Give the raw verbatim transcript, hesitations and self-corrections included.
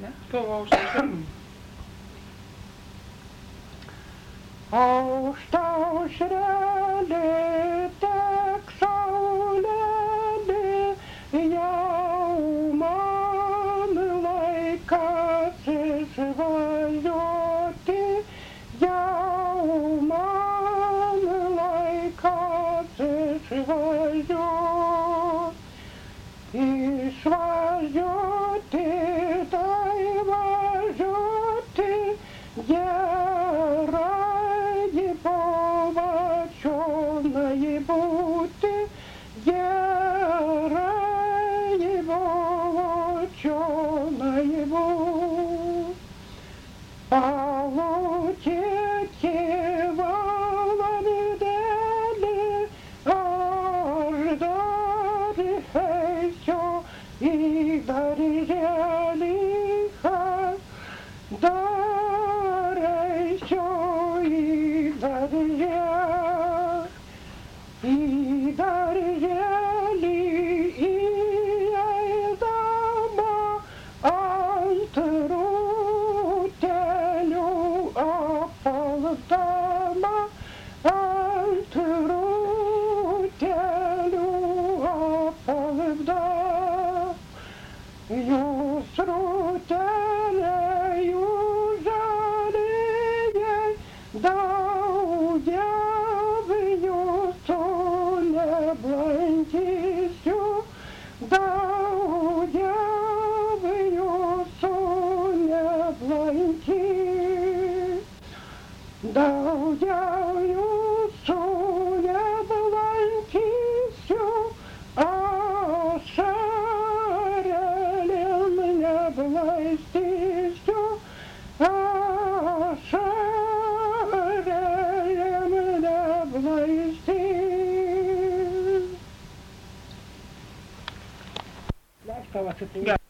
Aukšta aušrelė, tek saulelė, jau man laikas išvažiuoti, jau man laikas išvažiuoti, išvažiuoti, tai važiuoti, gerai buvo čionai būti, gerai buvo čionai būti. Palūkėti valandėlį, aš dar eisiu į darželį, dar eisiu į darželį, į darželį įeidama ant rūtelių apalpdama, ant rūtelių apalpdama. Jūs rūteliai, jūs žalieji, daugiau jūsų neblankysiu, daugiau jūsų neblankysiu, daugiau jūsų neblankysiu, ašarėlėm neblaistysiu, ašarėlėm neblaistysiu.